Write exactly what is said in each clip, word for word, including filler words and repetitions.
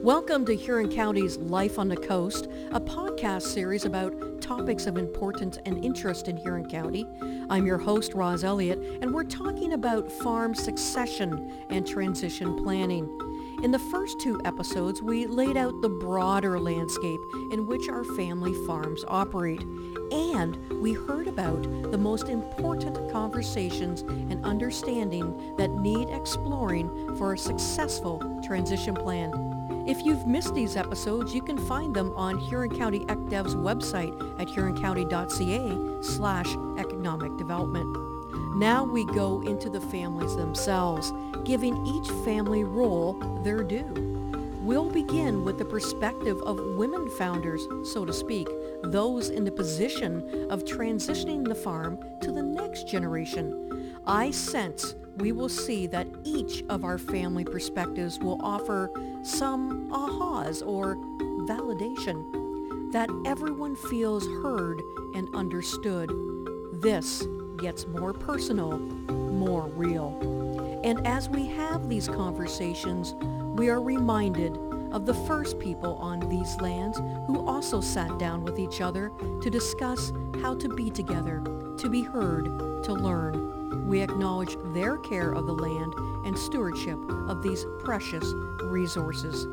Welcome to Huron County's Life on the Coast, a podcast series about topics of importance and interest in Huron County. I'm your host, Roz Elliott, and we're talking about farm succession and transition planning. In the first two episodes, we laid out the broader landscape in which our family farms operate, and we heard about the most important conversations and understanding that need exploring for a successful transition plan. If you've missed these episodes, you can find them on Huron County E C D Ev's website at huroncounty.ca slash economic development. Now we go into the families themselves, giving each family role their due. We'll begin with the perspective of women founders, so to speak, those in the position of transitioning the farm to the next generation. I sense we will see that each of our family perspectives will offer some ahas or validation, that everyone feels heard and understood. This gets more personal, more real. And as we have these conversations, we are reminded of the first people on these lands who also sat down with each other to discuss how to be together, to be heard, to learn. We acknowledge their care of the land and stewardship of these precious resources.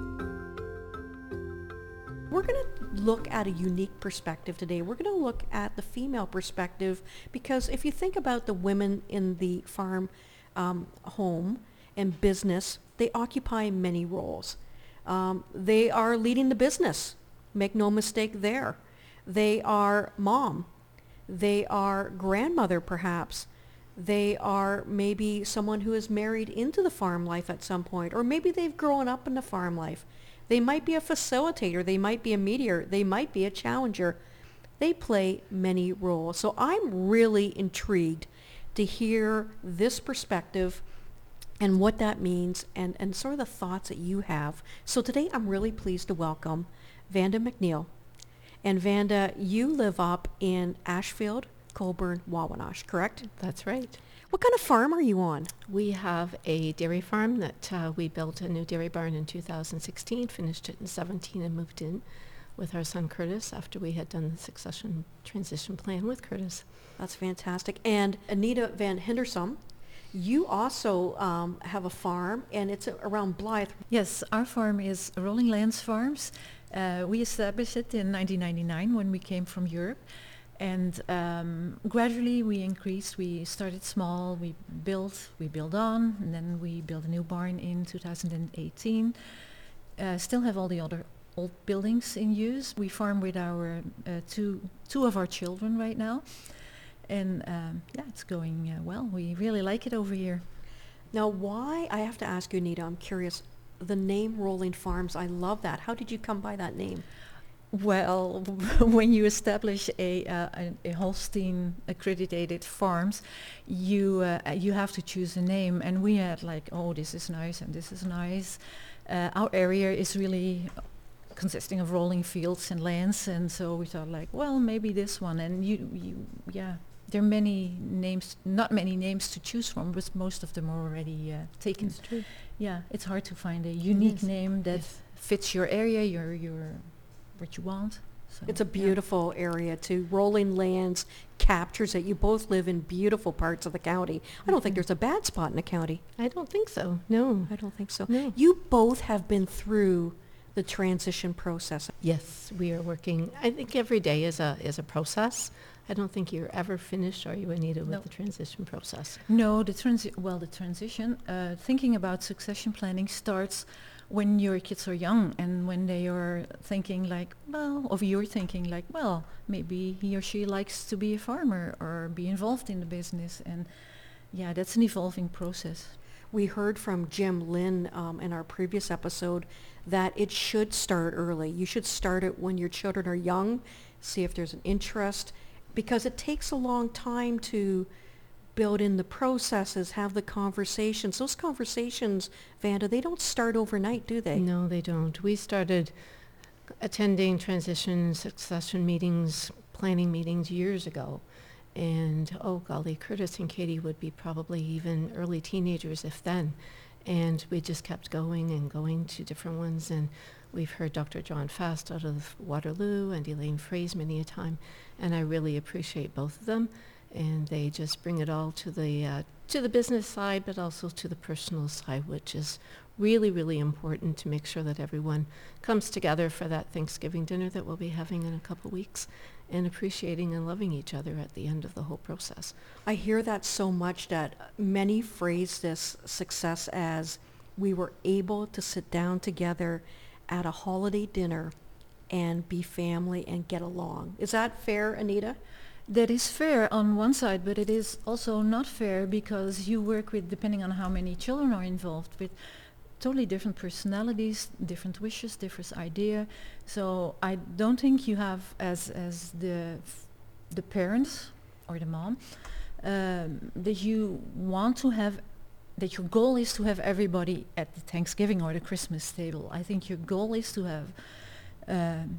We're going to look at a unique perspective today. We're going to look at the female perspective because if you think about the women in the farm um, home and business, they occupy many roles. Um, they are leading the business. Make no mistake there. They are mom. They are grandmother, perhaps. They are maybe someone who is married into the farm life at some point, or maybe they've grown up in the farm life. They might be a facilitator. They might be a mediator. They might be a challenger. They play many roles. So I'm really intrigued to hear this perspective and what that means and, and sort of the thoughts that you have. So today I'm really pleased to welcome Vanda McNeil. And Vanda, you live up in Ashfield, Colborne, Wawanosh, correct? That's right. What kind of farm are you on? We have a dairy farm that uh, we built a new dairy barn in two thousand sixteen, finished it in seventeen, and moved in with our son Curtis after we had done the succession transition plan with Curtis. That's fantastic. And Anita Van Henderson, you also um, have a farm, and it's around Blythe. Yes, our farm is Rolling Lands Farms. Uh, we established it in nineteen ninety-nine when we came from Europe. And um, gradually we increased. We started small, we built, we built on, and then we built a new barn in two thousand eighteen. Uh, still have all the other old buildings in use. We farm with our uh, two two of our children right now. And um, yeah, it's going uh, well. We really like it over here. Now why, I have to ask you, Anita, I'm curious, the name Rolling Farms, I love that. How did you come by that name? Well, when you establish a, uh, a, a Holstein accredited farms, you uh, you have to choose a name, and we had like, oh, this is nice and this is nice. Uh, our area is really consisting of rolling fields and lands, and so we thought like, well, maybe this one. And you, you yeah, there are many names, not many names to choose from, but most of them are already uh, taken. It's true. Yeah, it's hard to find a unique Yes. name that Yes. fits your area, your your. what you want. So It's a yeah. beautiful area too. Rolling Lands captures it. You both live in beautiful parts of the county. I don't think Mhm. there's a bad spot in the county. I don't think so. No. I don't think so. No. You both have been through the transition process. Yes, we are working. I think every day is a is a process. I don't think you're ever finished, are you, Anita, with No. the transition process? No, the transi- well, the transition, uh, thinking about succession planning starts when your kids are young and when they are thinking like, well, or you're thinking like, well, maybe he or she likes to be a farmer or be involved in the business. And yeah, that's an evolving process. We heard from Jim Lynn um, in our previous episode that it should start early. You should start it when your children are young, see if there's an interest, because it takes a long time to build in the processes, have the conversations. Those conversations, Vanda, they don't start overnight, do they? No, they don't. We started attending transition succession meetings, planning meetings years ago. And, oh golly, Curtis and Katie would be probably even early teenagers, if then. And we just kept going and going to different ones. And we've heard Doctor John Fast out of Waterloo and Elaine Fraze many a time. And I really appreciate both of them. And they just bring it all to the uh, to the business side, but also to the personal side, which is really, really important to make sure that everyone comes together for that Thanksgiving dinner that we'll be having in a couple of weeks, and appreciating and loving each other at the end of the whole process. I hear that so much that many phrase this success as we were able to sit down together at a holiday dinner and be family and get along. Is that fair, Anita? That is fair on one side, but it is also not fair because you work with, depending on how many children are involved, with totally different personalities, different wishes, different idea. So I don't think you have, as as the the parents or the mom, um, that you want to have, that your goal is to have everybody at the Thanksgiving or the Christmas table. I think your goal is to have, um,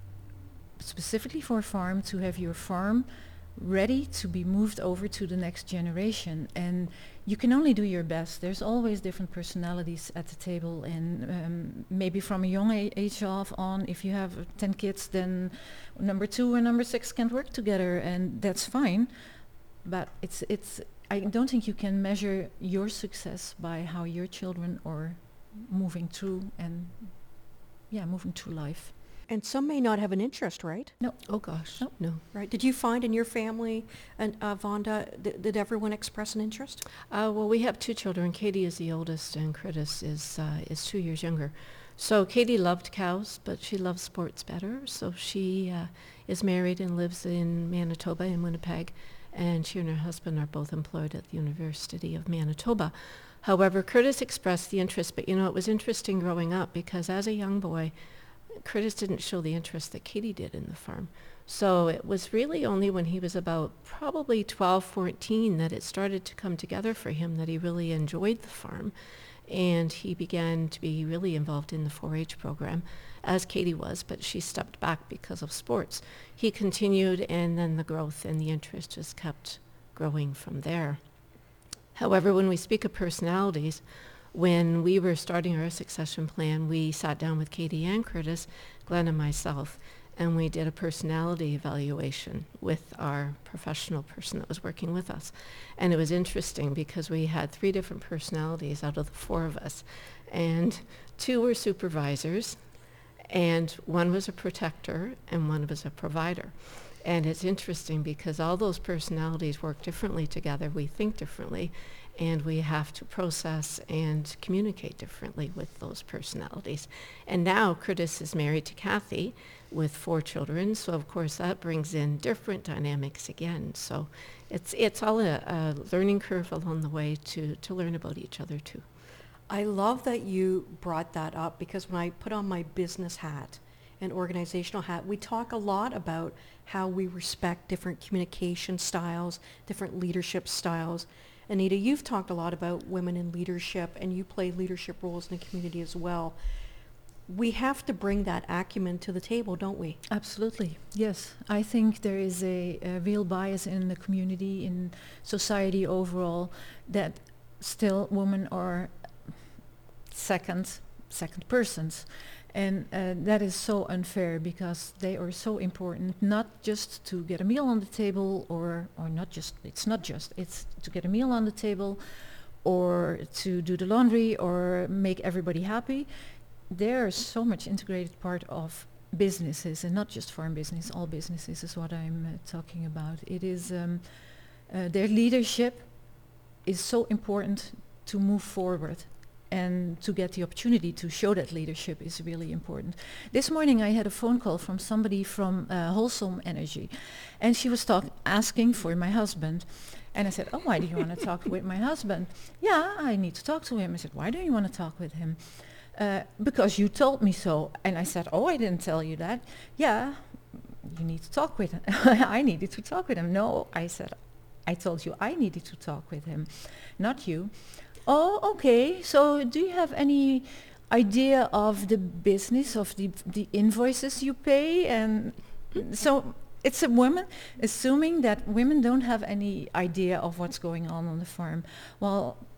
specifically for a farm, to have your farm ready to be moved over to the next generation. And you can only do your best. There's always different personalities at the table, and um, maybe from a young a- age off on, if you have uh, ten kids, then number two and number six can't work together, and that's fine. But it's it's I don't think you can measure your success by how your children are moving through and yeah, moving through life. And some may not have an interest, right? No. Oh gosh, Nope. no. Right. Did you find in your family, and uh, Vonda, th- did everyone express an interest? Uh, well, we have two children. Katie is the oldest, and Curtis is uh, is two years younger. So Katie loved cows, but she loves sports better. So she uh, is married and lives in Manitoba, in Winnipeg, and she and her husband are both employed at the University of Manitoba. However, Curtis expressed the interest, but you know, it was interesting growing up because as a young boy, Curtis didn't show the interest that Katie did in the farm. So it was really only when he was about probably twelve, fourteen that it started to come together for him that he really enjoyed the farm. And he began to be really involved in the four H program, as Katie was, but she stepped back because of sports. He continued, and then the growth and the interest just kept growing from there. However, when we speak of personalities, when we were starting our succession plan, we sat down with Katie and Curtis, Glenn and myself, and we did a personality evaluation with our professional person that was working with us. And it was interesting because we had three different personalities out of the four of us. And two were supervisors, and one was a protector, and one was a provider. And it's interesting because all those personalities work differently together. We think differently, and we have to process and communicate differently with those personalities. And now Curtis is married to Kathy with four children, so of course that brings in different dynamics again. So it's it's all a, a learning curve along the way to, to learn about each other too. I love that you brought that up because when I put on my business hat and organizational hat, we talk a lot about how we respect different communication styles, different leadership styles. Anita, you've talked a lot about women in leadership, and you play leadership roles in the community as well. We have to bring that acumen to the table, don't we? Absolutely, yes. I think there is a, a real bias in the community, in society overall, that still women are second, second persons. And uh, that is so unfair because they are so important, not just to get a meal on the table, or, or not just, it's not just, it's to get a meal on the table or to do the laundry or make everybody happy. They're so much integrated part of businesses, and not just farm business, all businesses is what I'm uh, talking about. It is, um, uh, their leadership is so important to move forward. And to get the opportunity to show that leadership is really important. This morning I had a phone call from somebody from uh, Wholesome Energy, and she was talk- asking for my husband. And I said, oh, why do you want to talk with my husband? Yeah, I need to talk to him. I said, why do you want to talk with him? Uh, because you told me so. And I said, oh, I didn't tell you that. Yeah, you need to talk with him. I needed to talk with him. No, I said, I told you I needed to talk with him, not you. Oh, okay. So do you have any idea of the business, of the the invoices you pay? And so it's a woman assuming that women don't have any idea of what's going on on the farm. Well,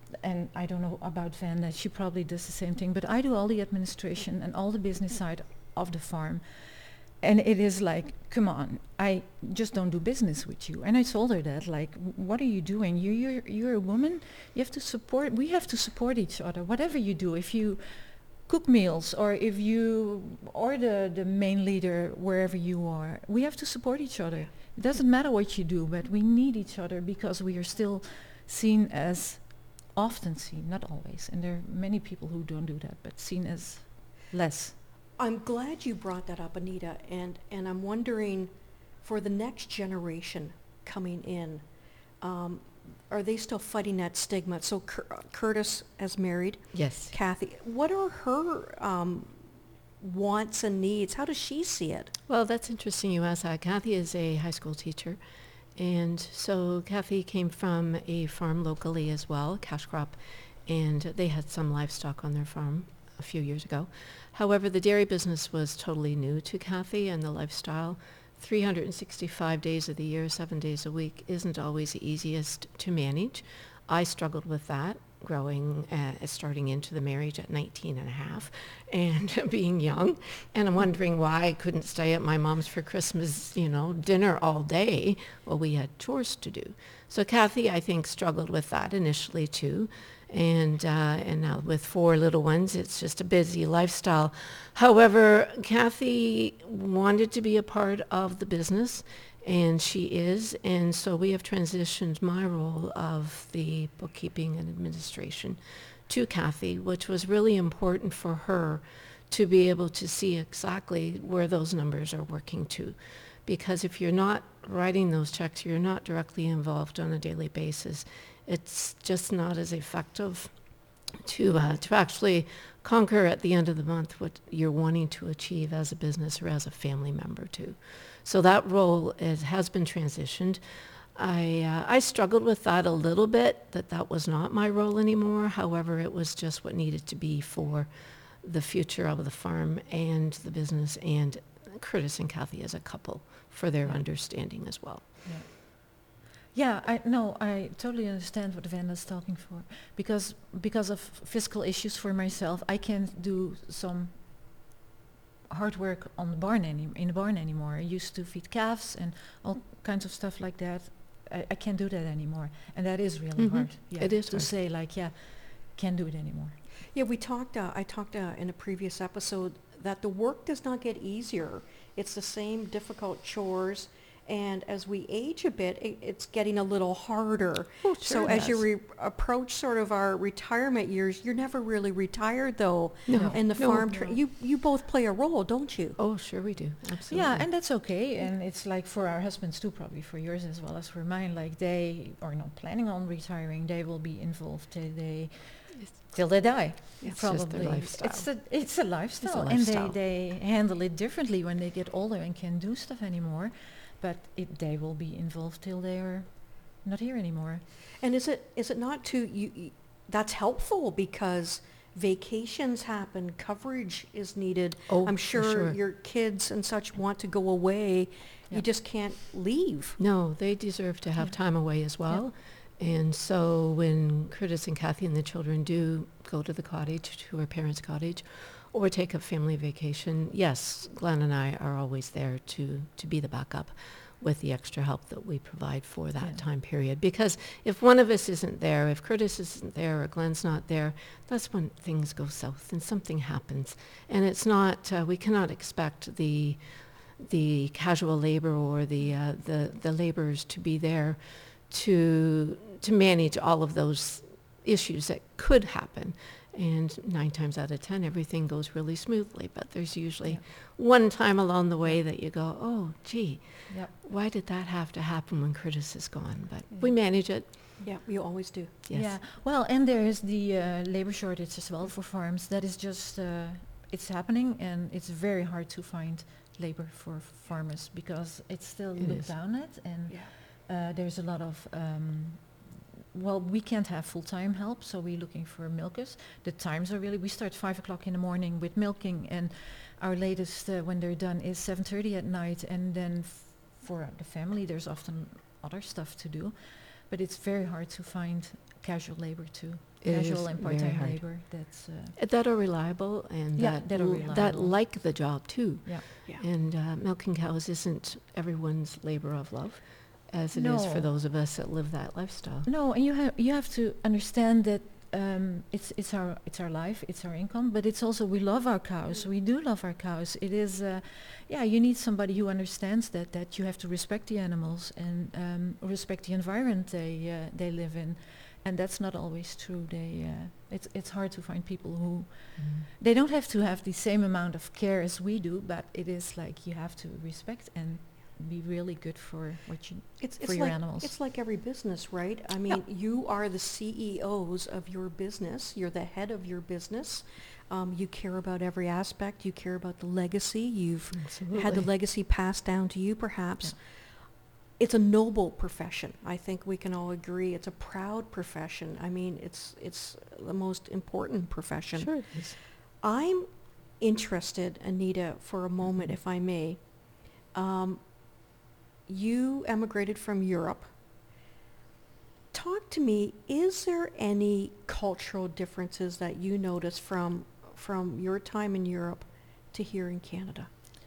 and I don't know about Vanda, she probably does the same thing, but I do all the administration and all the business side of the farm. And it is like, come on, I just don't do business with you. And I told her that, like, w- what are you doing? You, you're, you're a woman. You have to support, we have to support each other. Whatever you do, if you cook meals or if you, or the, the main leader wherever you are, we have to support each other. It doesn't matter what you do, but we need each other because we are still seen as, often seen, not always, and there are many people who don't do that, but seen as less. I'm glad you brought that up, Anita, and, and I'm wondering, for the next generation coming in, um, are they still fighting that stigma? So Cur- uh, Curtis has married. Yes. Kathy, what are her um, wants and needs? How does she see it? Well, that's interesting you ask that. Kathy is a high school teacher. And so Kathy came from a farm locally as well, cash crop, and they had some livestock on their farm a few years ago. However, the dairy business was totally new to Kathy, and the lifestyle, three hundred sixty-five days of the year, seven days a week, isn't always the easiest to manage. I struggled with that, growing, uh, starting into the marriage at nineteen and a half, and being young, and I'm wondering why I couldn't stay at my mom's for Christmas, you know, dinner all day. Well, we had chores to do. So Kathy, I think, struggled with that initially too. And uh, and now with four little ones, it's just a busy lifestyle. However, Kathy wanted to be a part of the business, and she is. And so we have transitioned my role of the bookkeeping and administration to Kathy, which was really important for her to be able to see exactly where those numbers are working to. Because if you're not writing those checks, you're not directly involved on a daily basis, it's just not as effective to uh, to actually conquer at the end of the month what you're wanting to achieve as a business or as a family member too. So that role is, has been transitioned. I uh, I struggled with that a little bit, that that was not my role anymore. However, it was just what needed to be for the future of the farm and the business, and Curtis and Kathy as a couple for their Yeah. understanding as well. Yeah. Yeah, I no, I totally understand what Vanda's talking for, because because of physical issues for myself, I can't do some hard work on the barn any in the barn anymore. I used to feed calves and all kinds of stuff like that. I, I can't do that anymore, and that is really Mhm. hard. Yeah, It is to hard. say like, yeah, can't do it anymore. Yeah, we talked, uh, I talked uh, in a previous episode that the work does not get easier. It's the same difficult chores, and as we age a bit, it, it's getting a little harder. Oh, So as you re- approach sort of our retirement years, you're never really retired though. No. In the No. farm, tra- No. you, you both play a role, don't you? Oh, sure we do. Absolutely. Yeah, and that's okay. And it's like for our husbands too, probably for yours as well as for mine. Like they are not planning on retiring. They will be involved till they till they die. It's probably. just their lifestyle. It's a it's a lifestyle, lifestyle. and they, they handle it differently when they get older and can't do stuff anymore. But it, they will be involved till they are not here anymore. And is it, is it not too, you, you, that's helpful because vacations happen, coverage is needed. Oh, I'm for sure, sure. your kids and such want to go away. Yeah. You just can't leave. No, they deserve to have Yeah. time away as well. And so when Curtis and Kathy and the children do go to the cottage, to her parents' cottage, or take a family vacation, yes, Glenn and I are always there to, to be the backup with the extra help that we provide for that Yeah. time period. Because if one of us isn't there, if Curtis isn't there or Glenn's not there, that's when things go south and something happens. And it's not, uh, we cannot expect the the casual labor or the, uh, the, the laborers to be there to to manage all of those issues that could happen. And nine times out of ten, everything goes really smoothly. But there's usually Yeah. one time along the way that you go, oh, gee, Yep. why did that have to happen when Curtis is gone? But Yeah. we manage it. Yeah, you always do. Yes. Yeah. Well, and there is the uh, labor shortage as well for farms. That is just uh, it's happening, and it's very hard to find labor for farmers because it's still It looked is. down at, and Yeah. uh, there's a lot of um, well, we can't have full-time help, so we're looking for milkers. The times are really, we start five o'clock in the morning with milking, and our latest uh, when they're done is seven thirty at night, and then f- for the family there's often other stuff to do, but it's very hard to find casual labor too. It casual is and very part-time hard. labor. That's uh, Uh, That are reliable and Yeah, that, that are l- that reliable. like the job too. yeah. Yeah. And uh, milking cows isn't everyone's labor of love, as it is for No. those of us that live that lifestyle. No, and you have you have to understand that um, it's it's our it's our life, it's our income, but it's also we love our cows. We do love our cows. It is, uh, yeah. You need somebody who understands that that you have to respect the animals and um, respect the environment they uh, they live in, and that's not always true. They uh, it's it's hard to find people who they don't have to have the same amount of care as we do, but it is like you have to respect and be really good for what you It's, for it's your like, animals. it's like every business, right? I mean, you are the C E Os of your business. You're the head of your business. Um, you care about every aspect. You care about the legacy. You've Absolutely. had the legacy passed down to you, perhaps. It's a noble profession. I think we can all agree. It's a proud profession. I mean, it's it's the most important profession. Sure it is. I'm interested, Anita, for a moment, if I may. Um, you emigrated from Europe. Talk to me, is there any cultural differences that you notice from from your time in Europe to here in Canada?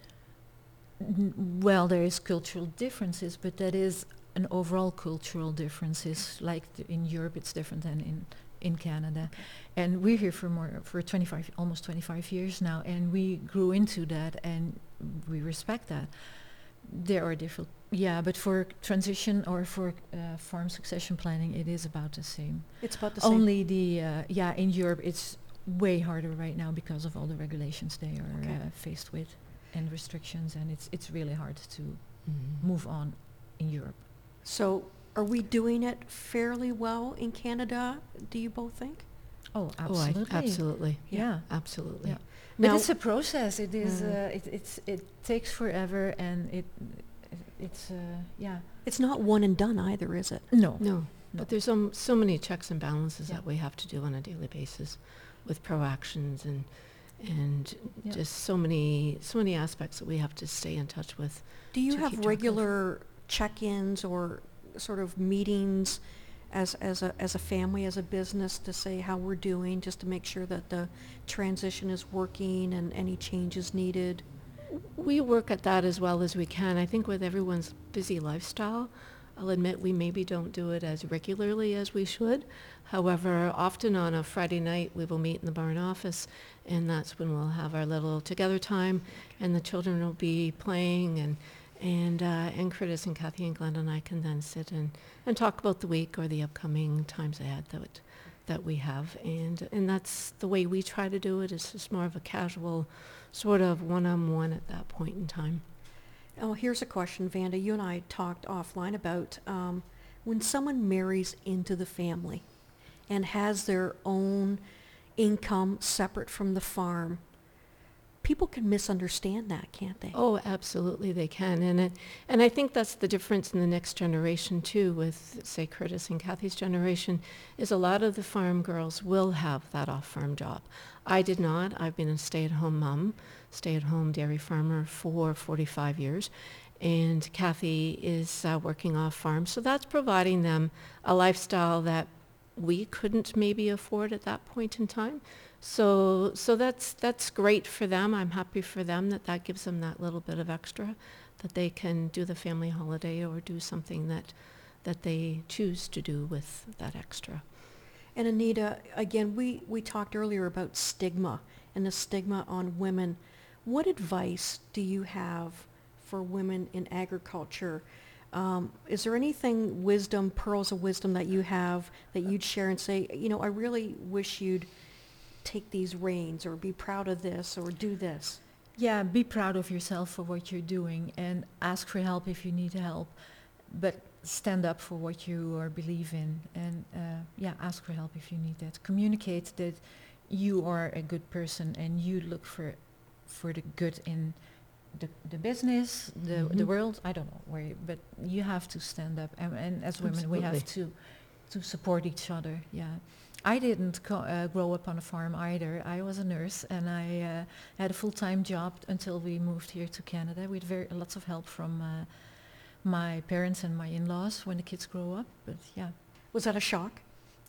N- Well, there is cultural differences, but that is an overall cultural differences. Like th- in Europe, it's different than in in Canada, and we're here for more for twenty-five, almost twenty-five years now, and we grew into that, and we respect that. There are different, yeah, but for transition or for uh, farm succession planning, it is about the same. It's about the same. Only the uh, yeah, in Europe, it's way harder right now because of all the regulations they are Okay. uh, faced with and restrictions, and it's it's really hard to Mhm. move on in Europe. So are we doing it fairly well in Canada, do you both think? Oh, Oh, I- absolutely. absolutely. Yeah. Absolutely. Yeah. Now- But it's a process. It is. Mm. Uh, it it's it takes forever, and it it's uh, yeah. It's not one and done either, is it? No. No, No. but there's so, m- so many checks and balances Yeah. that we have to do on a daily basis with proactions and and Yeah. just so many so many aspects that we have to stay in touch with. Do you To keep have track of. regular check-ins or sort of meetings as, as a, as a family, as a business, to say how we're doing, just to make sure that the transition is working and any changes needed? We work at that as well as we can. I think with everyone's busy lifestyle, I'll admit we maybe don't do it as regularly as we should. However, often on a Friday night, we will meet in the barn office, and that's when we'll have our little together time, and the children will be playing, and and uh, and Curtis and Kathy and Glenn and I can then sit and, and talk about the week or the upcoming times ahead that that we have, and and that's the way we try to do it. It's just more of a casual, sort of one-on-one at that point in time. Oh, here's a question, Vanda. You and I talked offline about um, when someone marries into the family and has their own income separate from the farm, people can misunderstand that, can't they? Oh, absolutely, they can, and it, and I think that's the difference in the next generation too. With say Curtis and Kathy's generation, is a lot of the farm girls will have that off-farm job. I did not. I've been a stay-at-home mom, stay-at-home dairy farmer for forty-five years, and Kathy is uh, working off-farm, so that's providing them a lifestyle that we couldn't maybe afford at that point in time. So so that's that's great for them. I'm happy for them that that gives them that little bit of extra, that they can do the family holiday or do something that that they choose to do with that extra. And Anita, again, we, we talked earlier about stigma and the stigma on women. What advice do you have for women in agriculture? Um, is there anything, wisdom, pearls of wisdom that you have that you'd share and say, you know, I really wish you'd take these reins or be proud of this or do this? Yeah, be proud of yourself for what you're doing and ask for help if you need help, but stand up for what you are believe in, and uh, yeah, ask for help if you need that. Communicate that you are a good person and you look for for the good in the the business, the Mhm. the world. I don't know where, you, but you have to stand up, and, and as women, we have to to support each other. Yeah. I didn't co- uh, grow up on a farm either. I was a nurse, and I uh, had a full-time job until we moved here to Canada. We had very lots of help from uh, my parents and my in-laws when the kids grow up. But yeah, Was that a shock?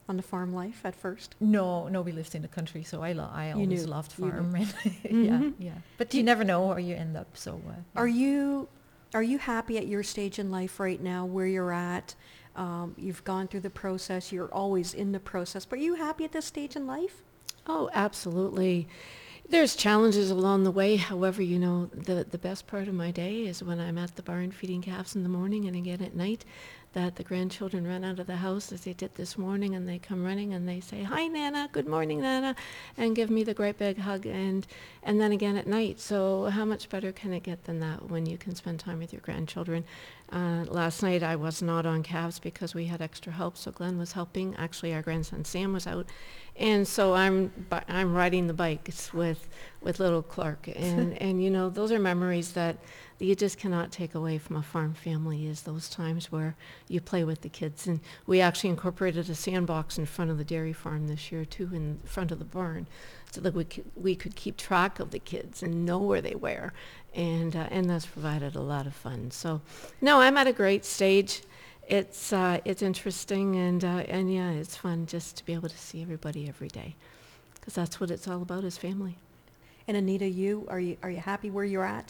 on the farm life at first? No, no, we lived in the country, so I lo- I You always knew. loved You knew. farm. And Mhm. Yeah, yeah. But Do you you- never know where you end up. So uh, yeah. Are you are you happy at your stage in life right now where you're at? Um, you've gone through the process. You're always in the process. But are you happy at this stage in life? Oh, absolutely. There's challenges along the way. However, you know, the, the best part of my day is when I'm at the barn feeding calves in the morning and again at night, that the grandchildren run out of the house as they did this morning, and they come running and they say, "Hi, Nana, good morning, Nana," and give me the great big hug, and, and then again at night. So how much better can it get than that when you can spend time with your grandchildren? Uh, last night I was not on calves because we had extra help, so Glenn was helping. Actually, our grandson Sam was out, and so I'm bi- I'm riding the bikes with with little Clark, and and you know, those are memories that you just cannot take away from a farm family, is those times where you play with the kids. And we actually incorporated a sandbox in front of the dairy farm this year too, in front of the barn, so that we could, we could keep track of the kids and know where they were, and uh, and that's provided a lot of fun. So no, I'm at a great stage. It's uh, it's interesting, and uh, and yeah, it's fun just to be able to see everybody every day, because that's what it's all about, is family. And Anita, you are you are you happy where you're at?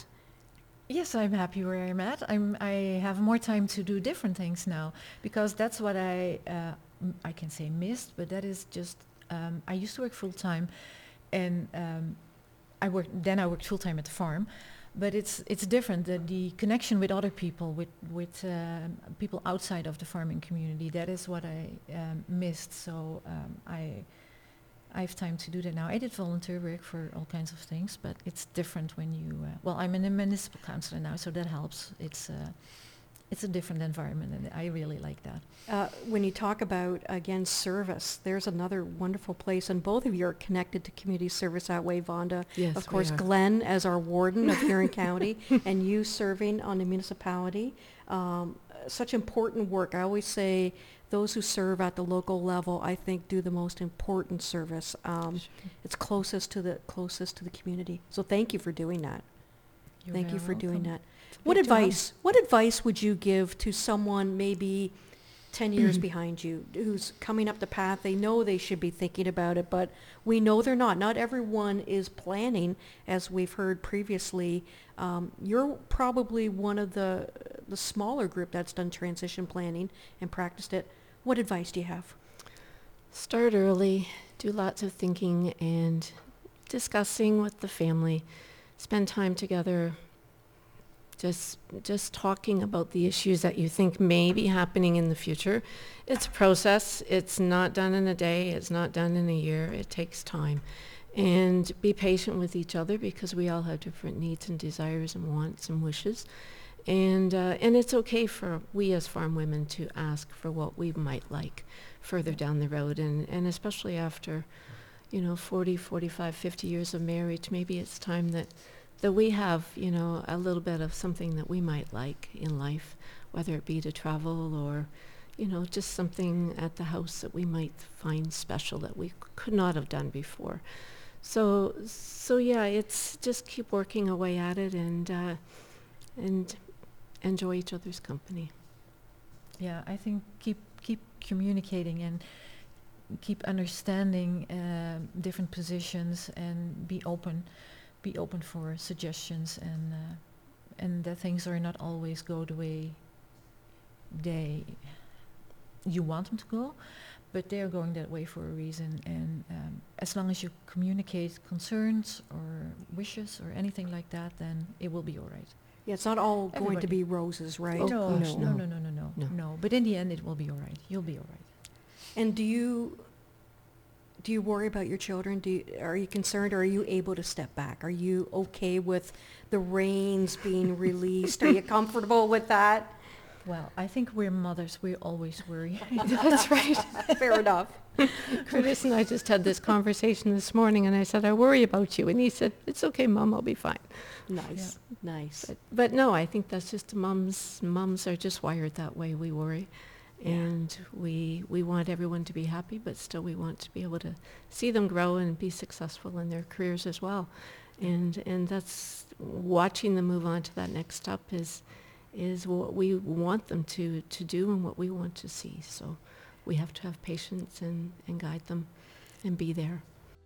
Yes, I'm happy where I'm at. I'm I have more time to do different things now, because that's what I uh, m- I can say missed, but that is just um, I used to work full time, and um, I worked then I worked full time at the farm, but it's it's different. The, the connection with other people, with with um people outside of the farming community, that is what I um, missed. So um, I. I have time to do that now. I did volunteer work for all kinds of things, but it's different when you. Uh, well, I'm in a municipal councillor now, so that helps. It's uh, it's a different environment, and I really like that. Uh, when you talk about, again, service, there's another wonderful place, and both of you are connected to community service that way, Vonda. Yes, Of we course, are. Glenn as our warden of Huron County, and you serving on the municipality. Um, such important work. I always say those who serve at the local level, I think, do the most important service. Um, it's closest to the closest to the community. So thank you for doing that. You're Thank you very for doing welcome. that. It's a What big job. advice, what advice would you give to someone maybe ten years behind you who's coming up the path? They know they should be thinking about it, but we know they're not. Not everyone is planning, as we've heard previously. Um, you're probably one of the, the smaller group that's done transition planning and practiced it. What advice do you have? Start early, do lots of thinking and discussing with the family, spend time together, just just talking about the issues that you think may be happening in the future. It's a process. It's not done in a day. It's not done in a year. It takes time. And be patient with each other, because we all have different needs and desires and wants and wishes. And uh, and it's okay for we as farm women to ask for what we might like further down the road, and, and especially after, you know, forty, forty-five, fifty years of marriage, maybe it's time that, that we have, you know, a little bit of something that we might like in life, whether it be to travel or, you know, just something at the house that we might find special that we c- could not have done before. So, so yeah, it's just keep working away at it, and uh, and enjoy each other's company. Yeah, I think keep keep communicating and keep understanding uh, different positions, and be open, be open for suggestions, and uh, and that things are not always go the way they you want them to go, but they are going that way for a reason. And um, as long as you communicate concerns or wishes or anything like that, then it will be all right. Yeah, it's not all going to Everybody. be roses, right? Oh, no, gosh, no, no. no, no, no, no, No. no. But in the end, it will be all right. You'll be all right. And do you do you worry about your children? Do you, are you concerned, or are you able to step back? Are you okay with the reins being released? Are you comfortable with that? Well, I think we're mothers. We always worry. That's right. Fair enough. Curtis and I just had this conversation this morning, and I said, I worry about you. And he said, it's okay, Mom, I'll be fine. Nice, nice. But, but no, I think that's just mums. Mums are just wired that way. We worry. Yeah. And we we want everyone to be happy, but still we want to be able to see them grow and be successful in their careers as well. And and that's watching them move on to that next step is is what we want them to, to do and what we want to see. So we have to have patience and, and guide them and be there.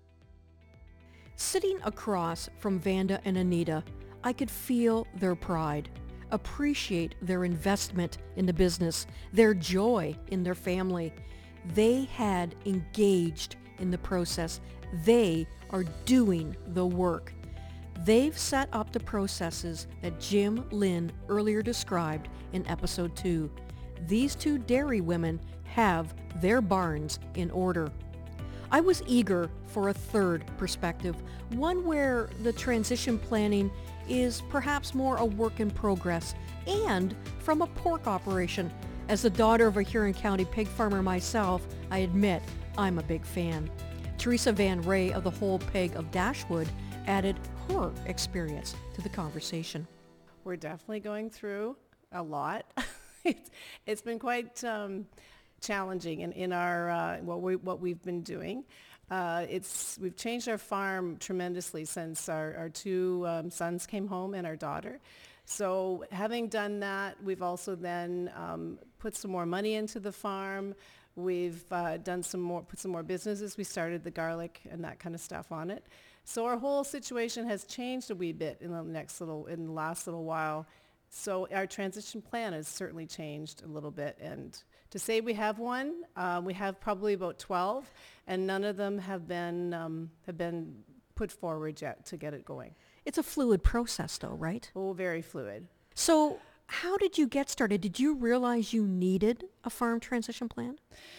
Sitting across from Vanda and Anita, I could feel their pride, appreciate their investment in the business, their joy in their family. They had engaged in the process. They are doing the work. They've set up the processes that Jim Lynn earlier described in episode two. These two dairy women have their barns in order. I was eager for a third perspective, one where the transition planning is perhaps more a work in progress, and from a pork operation. As the daughter of a Huron County pig farmer myself, I admit I'm a big fan. Teresa Van Ray of the Whole Pig of Dashwood added her experience to the conversation. We're definitely going through a lot. it's, it's been quite um, challenging in, in our uh, what we what we've been doing. Uh, it's we've changed our farm tremendously since our, our two um, sons came home and our daughter. So having done that, we've also then um, put some more money into the farm. We've uh, done some more, put some more businesses. We started the garlic and that kind of stuff on it. So our whole situation has changed a wee bit in the next little, in the last little while. So our transition plan has certainly changed a little bit. And to say we have one, uh, we have probably about twelve, and none of them have been um, have been put forward yet to get it going. It's a fluid process though, right? Oh, very fluid. So how did you get started? Did you realize you needed a farm transition plan?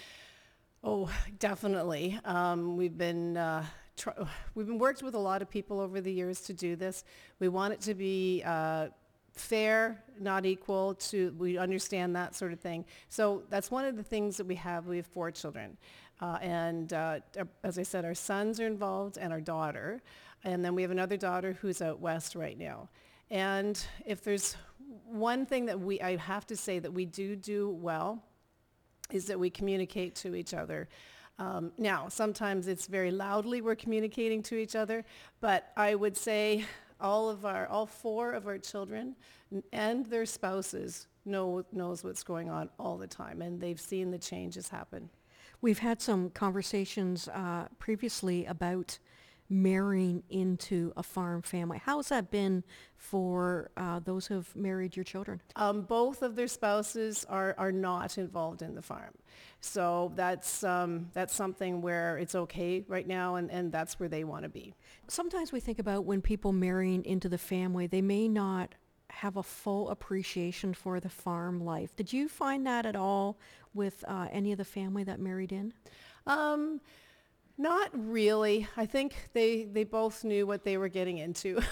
Oh, definitely. Um, we've been uh, tr- we've been worked with a lot of people over the years to do this. We want it to be uh, fair, not equal. To we understand that sort of thing. So that's one of the things that we have. We have four children, uh, and uh, as I said, our sons are involved and our daughter, and then we have another daughter who's out west right now. And if there's one thing that we, I have to say that we do do well, is that we communicate to each other. Um, now, sometimes it's very loudly we're communicating to each other, but I would say all of our, all four of our children n- and their spouses know knows what's going on all the time, and they've seen the changes happen. We've had some conversations uh, previously about marrying into a farm family. How's that been for uh, those who have married your children? Um, both of their spouses are, are not involved in the farm. So that's um, that's something where it's okay right now, and, and that's where they want to be. Sometimes we think about when people marrying into the family, they may not have a full appreciation for the farm life. Did you find that at all with uh, any of the family that married in? Um, Not really. I think they, they both knew what they were getting into.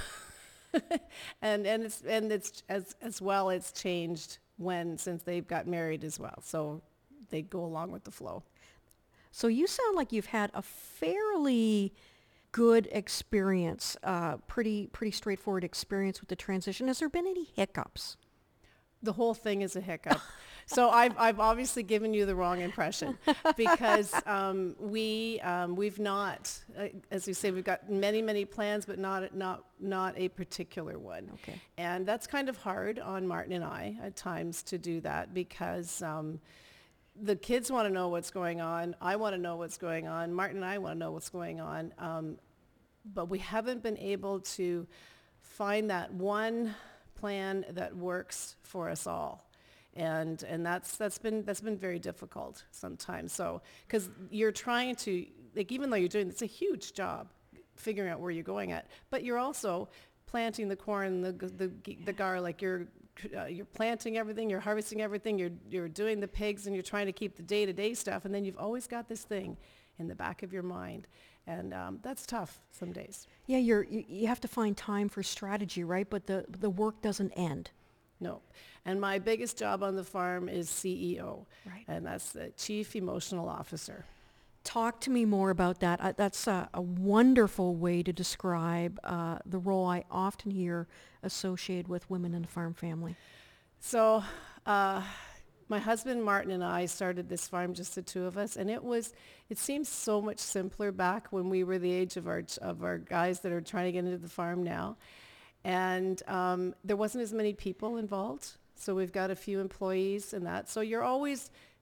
and and it's and it's as as well it's changed when since they've got married as well. So they go along with the flow. So you sound like you've had a fairly good experience, uh, pretty pretty straightforward experience with the transition. Has there been any hiccups? The whole thing is a hiccup. So I've I've obviously given you the wrong impression because um, we um, we've not, uh, as you say, we've got many many plans, but not not not a particular one. Okay. And that's kind of hard on Martin and I at times to do that because um, the kids want to know what's going on. I want to know what's going on. Martin and I want to know what's going on. Um, but we haven't been able to find that one plan that works for us all. And and that's that's been that's been very difficult sometimes. So because you're trying to, like, even though you're doing, it's a huge job figuring out where you're going at, but you're also planting the corn, the the the garlic. You're uh, you're planting everything, you're harvesting everything, you're you're doing the pigs, and you're trying to keep the day-to-day stuff. And then you've always got this thing in the back of your mind, and um, that's tough some days. Yeah, you're you, you have to find time for strategy, right? But the the work doesn't end. No. And my biggest job on the farm is C E O. Right. And that's the Chief Emotional Officer. Talk to me more about that. Uh, that's a, a wonderful way to describe uh, the role I often hear associated with women in a farm family. So uh, my husband Martin and I started this farm, just the two of us, and it was, it seems so much simpler back when we were the age of our, of our guys that are trying to get into the farm now. And um, there wasn't as many people involved. So we've got a few employees and that. So you're always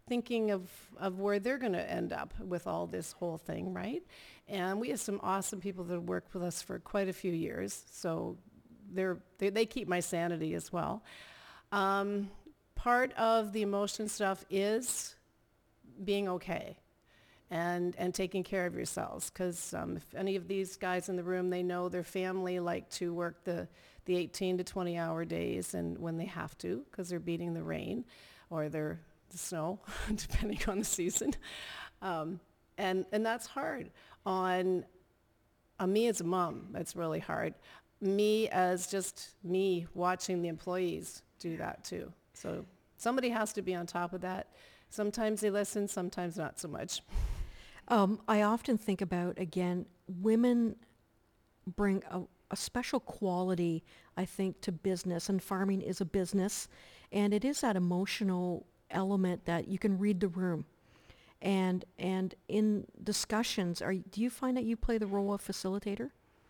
thinking of, of where they're going to end up with all this whole thing, right? And we have some awesome people that have worked with us for quite a few years, so they're, they, they keep my sanity as well. Um, part of the emotion stuff is being okay and, and taking care of yourselves, because um, if any of these guys in the room, they know their family like to work the, the eighteen to twenty hour days, and when they have to, because they're beating the rain or they're the snow, depending on the season. Um, and, and that's hard. On, on me as a mom, that's really hard. Me as just me watching the employees do that too. So somebody has to be on top of that. Sometimes they listen, sometimes not so much. Um, I often think about, again, women bring a, a special quality, I think, to business, and farming is a business, and it is that emotional element that you can read the room. And and in discussions, are do you find that you play the role of facilitator?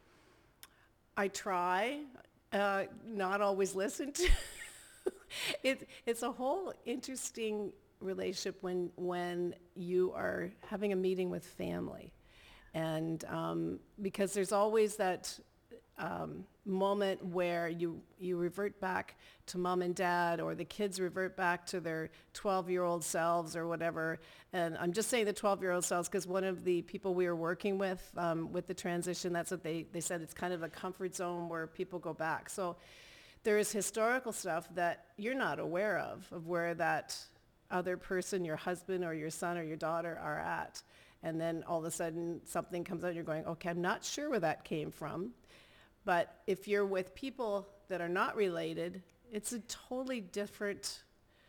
I try, uh, not always listen to. it, it's a whole interesting relationship when when you are having a meeting with family, and um, because there's always that um, moment where you you revert back to mom and dad, or the kids revert back to their twelve-year-old selves or whatever. And I'm just saying the twelve-year-old selves because one of the people we were working with um, with the transition, that's what they, they said, it's kind of a comfort zone where people go back. So there is historical stuff that you're not aware of, of where that other person, your husband or your son or your daughter, are at. And then all of a sudden something comes out and you're going, okay, I'm not sure where that came from. But if you're with people that are not related, it's a totally different,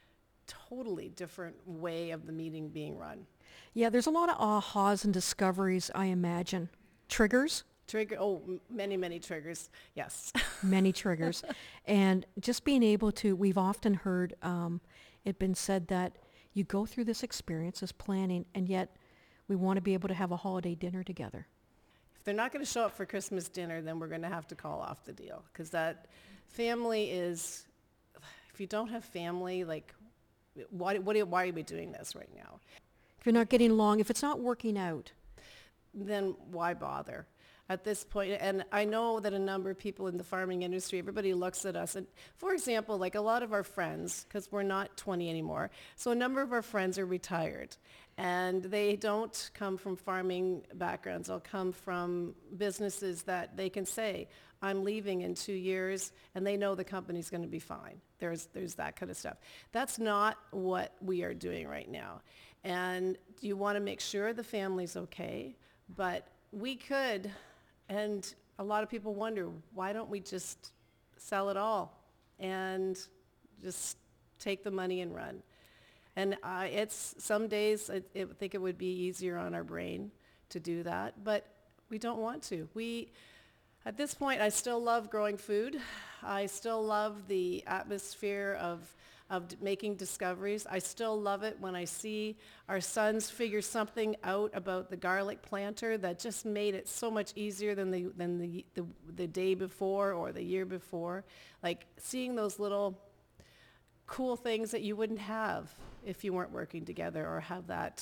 totally different way of the meeting being run. Yeah, there's a lot of ahas and discoveries, I imagine. Triggers? Trigger, oh, m- many, many triggers, yes. Many triggers. And just being able to, we've often heard um, it been said that you go through this experience, this planning, and yet we want to be able to have a holiday dinner together. If they're not going to show up for Christmas dinner, then we're going to have to call off the deal, because that family is, if you don't have family, like, why, what, why are we doing this right now? If you're not getting along, if it's not working out. Then why bother at this point? And I know that a number of people in the farming industry, everybody looks at us. And for example, like a lot of our friends, because we're not twenty anymore, so a number of our friends are retired. And they don't come from farming backgrounds. They'll come from businesses that they can say, I'm leaving in two years, and they know the company's going to be fine. There's, there's that kind of stuff. That's not what we are doing right now. And you want to make sure the family's okay, but we could, and a lot of people wonder, why don't we just sell it all and just take the money and run? And uh, it's some days I, I think it would be easier on our brain to do that, but we don't want to. We, at this point, I still love growing food. I still love the atmosphere of of d- making discoveries. I still love it when I see our sons figure something out about the garlic planter that just made it so much easier than the than the the, the day before or the year before. Like seeing those little cool things that you wouldn't have if you weren't working together, or have that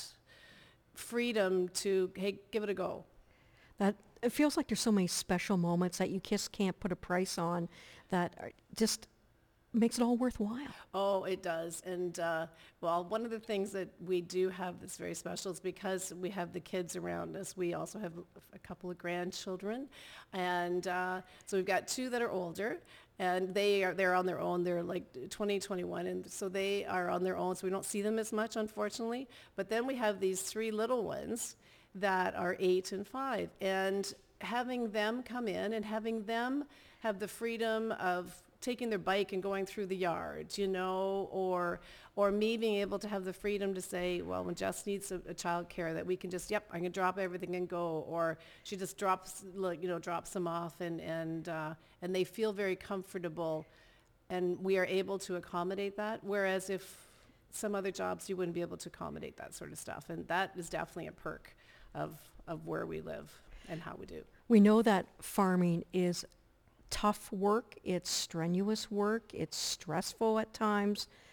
freedom to, hey, give it a go. That it feels like there's so many special moments that you just can't put a price on that are just makes it all worthwhile. Oh, it does. And uh, well, one of the things that we do have that's very special is because we have the kids around us. We also have a couple of grandchildren, and uh, so we've got two that are older, and they are they're on their own. They're like twenty, twenty-one, and so they are on their own. So we don't see them as much, unfortunately. But then we have these three little ones that are eight and five, and having them come in and having them have the freedom of taking their bike and going through the yard, you know, or or me being able to have the freedom to say, well, when Jess needs a, a child care, that we can just, yep, I can drop everything and go, or she just drops, like, you know, drops them off, and and uh, and they feel very comfortable, and we are able to accommodate that. Whereas if some other jobs, you wouldn't be able to accommodate that sort of stuff, and that is definitely a perk of of where we live and how we do. We know that farming is tough work, it's strenuous work, it's stressful at times,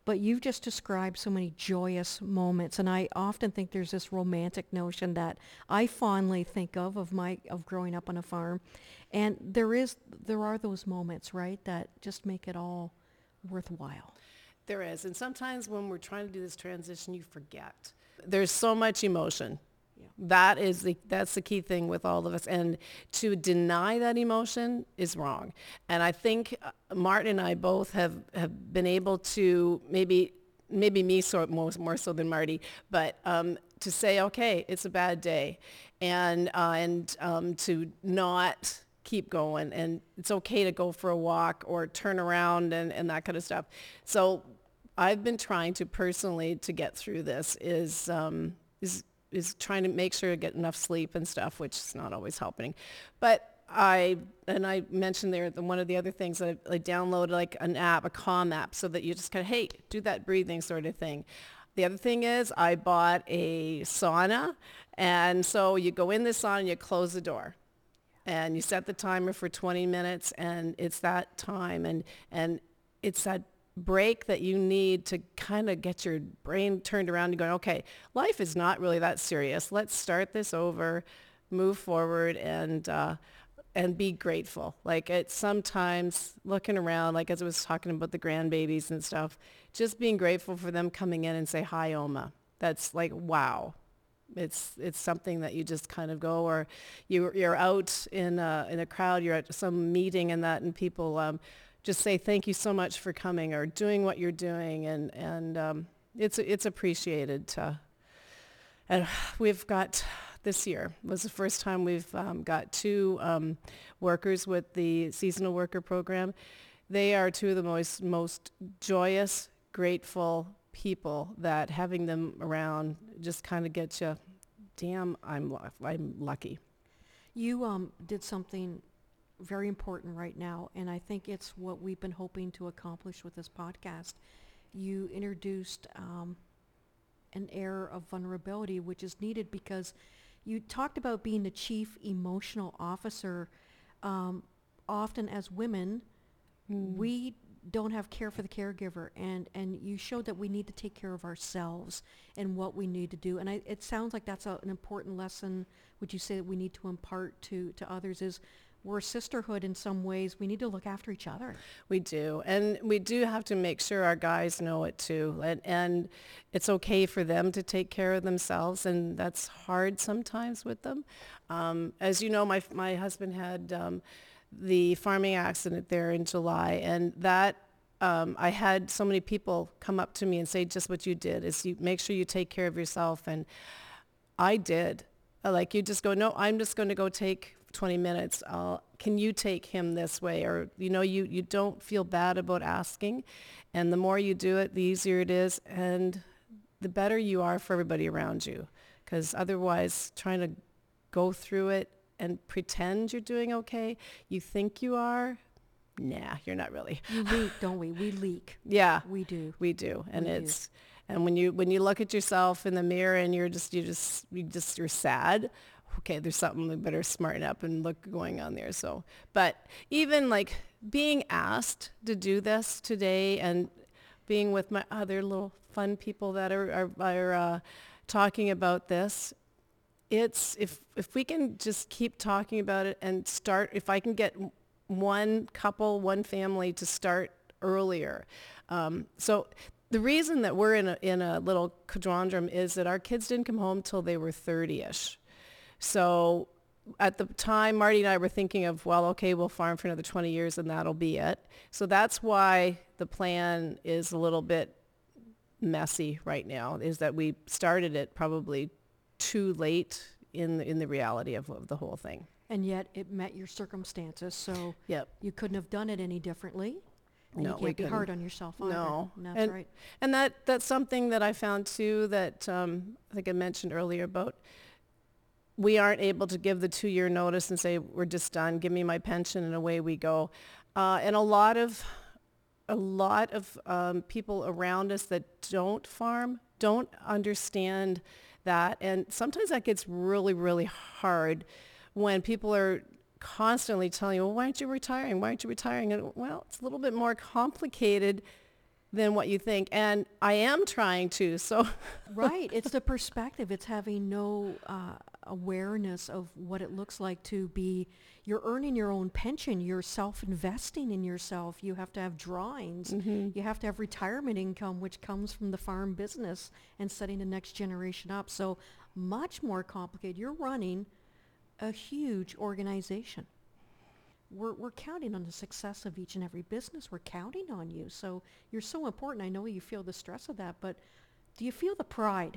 but you've just described so many joyous moments, and I often think there's this romantic notion that I fondly think of of my of growing up on a farm, and there is there are those moments, right, that just make it all worthwhile. There is, and sometimes when we're trying to do this transition, you forget. There's so much emotion. Yeah. That is the that's the key thing with all of us, and to deny that emotion is wrong. And I think uh, Martin and I both have, have been able to maybe maybe me so more, more so than Marty, but um, to say, okay, it's a bad day, and uh, and um, to not keep going, and it's okay to go for a walk or turn around and, and that kind of stuff. So I've been trying to personally to get through this is um, is is trying to make sure to get enough sleep and stuff, which is not always helping. But I, and I mentioned there that one of the other things that I, I downloaded like an app, a Calm app, so that you just kind of, hey, do that breathing sort of thing. The other thing is I bought a sauna, and so you go in the sauna and you close the door. And you set the timer for twenty minutes, and it's that time, and, and it's that break that you need to kind of get your brain turned around and going, okay, life is not really that serious. Let's start this over, move forward, and uh, and be grateful. Like it's sometimes looking around, like as I was talking about the grandbabies and stuff, just being grateful for them coming in and say, hi, Oma. That's like, wow. It's it's something that you just kind of go, or you, you're out in a, in a crowd, you're at some meeting and that, and people um, just say thank you so much for coming or doing what you're doing, and and um, it's it's appreciated. Uh, and we've got this year was the first time we've um, got two um, workers with the seasonal worker program. They are two of the most most joyous, grateful people that having them around just kind of gets you, damn, I'm lu- I'm lucky. You um, did something very important right now, and I think it's what we've been hoping to accomplish with this podcast. You introduced um, an air of vulnerability, which is needed because you talked about being the chief emotional officer. Um, often as women, mm. we don't have care for the caregiver, and, and you showed that we need to take care of ourselves and what we need to do. And I, it sounds like that's a, an important lesson, would you say, that we need to impart to, to others is we're a sisterhood in some ways. We need to look after each other. We do. And we do have to make sure our guys know it too. And, and it's okay for them to take care of themselves. And that's hard sometimes with them. Um, as you know, my, my husband had um, the farming accident there in July. And that um, I had so many people come up to me and say just what you did is you make sure you take care of yourself. And I did. Like you just go, no, I'm just going to go take twenty minutes. I'll, can you take him this way? Or, you know, you, you don't feel bad about asking. And the more you do it, the easier it is. And the better you are for everybody around you. Because otherwise, trying to go through it and pretend you're doing okay, you think you are, nah, you're not really. We leak, don't we? We leak. Yeah. We do. We do. And we it's, do. and when you, when you look at yourself in the mirror and you're just, you just, you just, you're sad, okay, there's something we better smarten up and look going on there. So, but even like being asked to do this today and being with my other little fun people that are, are, are uh, talking about this, it's, if, if we can just keep talking about it and start, if I can get one couple, one family to start earlier. Um, so the reason that we're in a, in a little conundrum is that our kids didn't come home till they were thirty-ish. So at the time, Marty and I were thinking of, well, okay, we'll farm for another twenty years and that'll be it. So that's why the plan is a little bit messy right now, is that we started it probably too late in the, in the reality of, of the whole thing. And yet it met your circumstances, so yep. you couldn't have done it any differently. And no, you we can't be couldn't. hard on yourself either. No. And that's and, right. And that, that's something that I found too that um, I think I mentioned earlier about we aren't able to give the two-year notice and say, we're just done, give me my pension, and away we go. Uh, and a lot of, a lot of um, people around us that don't farm don't understand that. And sometimes that gets really, really hard when people are constantly telling you, well, why aren't you retiring? Why aren't you retiring? And well, it's a little bit more complicated than what you think. And I am trying to, so. Right. It's the perspective. It's having no uh, awareness of what it looks like to be, you're earning your own pension. You're self-investing in yourself. You have to have drawings. Mm-hmm. You have to have retirement income, which comes from the farm business and setting the next generation up. So much more complicated. You're running a huge organization. We're, we're counting on the success of each and every business. We're counting on you. So you're so important. I know you feel the stress of that, but do you feel the pride?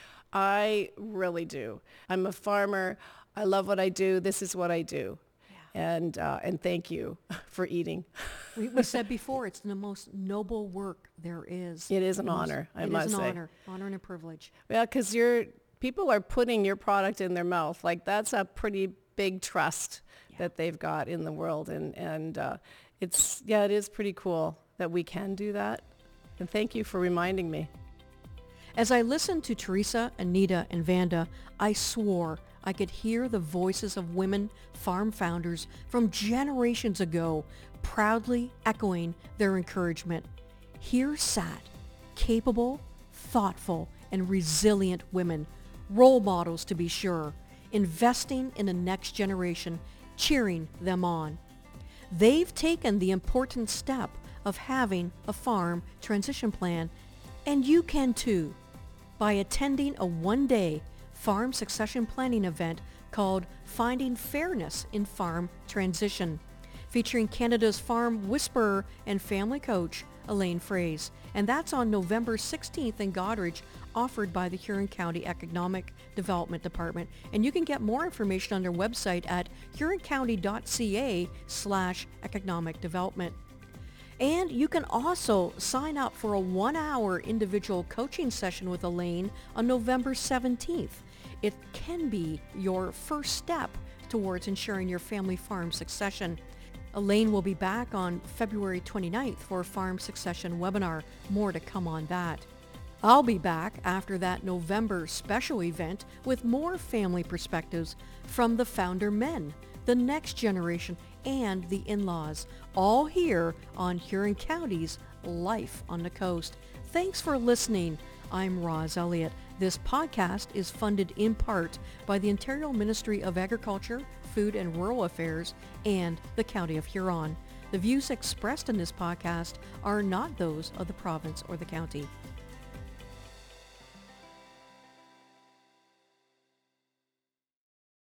I really do. I'm a farmer. I love what I do. This is what I do. Yeah. And uh, and thank you for eating. We, we said before, it's the most noble work there is. It is an The most- honor, I it must is an say. honor, honor and a privilege. Well, because you're people are putting your product in their mouth. Like that's a pretty big trust Yeah. that they've got in the world, and and uh, it's yeah, it is pretty cool that we can do that. And thank you for reminding me. As I listened to Teresa, Anita, and Vanda, I swore I could hear the voices of women farm founders from generations ago proudly echoing their encouragement. Here sat capable, thoughtful, and resilient women, role models to be sure, investing in the next generation, cheering them on. They've taken the important step of having a farm transition plan, and you can too, by attending a one-day farm succession planning event called Finding Fairness in Farm Transition, featuring Canada's farm whisperer and family coach, Elaine Fraze. And that's on November sixteenth in Goderich, offered by the Huron County Economic Development Department. And you can get more information on their website at huroncounty.ca slash economic development. And you can also sign up for a one-hour individual coaching session with Elaine on November seventeenth. It can be your first step towards ensuring your family farm succession. Elaine will be back on February twenty-ninth for a farm succession webinar. More to come on that. I'll be back after that November special event with more family perspectives from the founder men, the next generation, and the in-laws, all here on Huron County's Life on the Coast. Thanks for listening. I'm Roz Elliott. This podcast is funded in part by the Ontario Ministry of Agriculture, Food and Rural Affairs, and the County of Huron. The views expressed in this podcast are not those of the province or the county.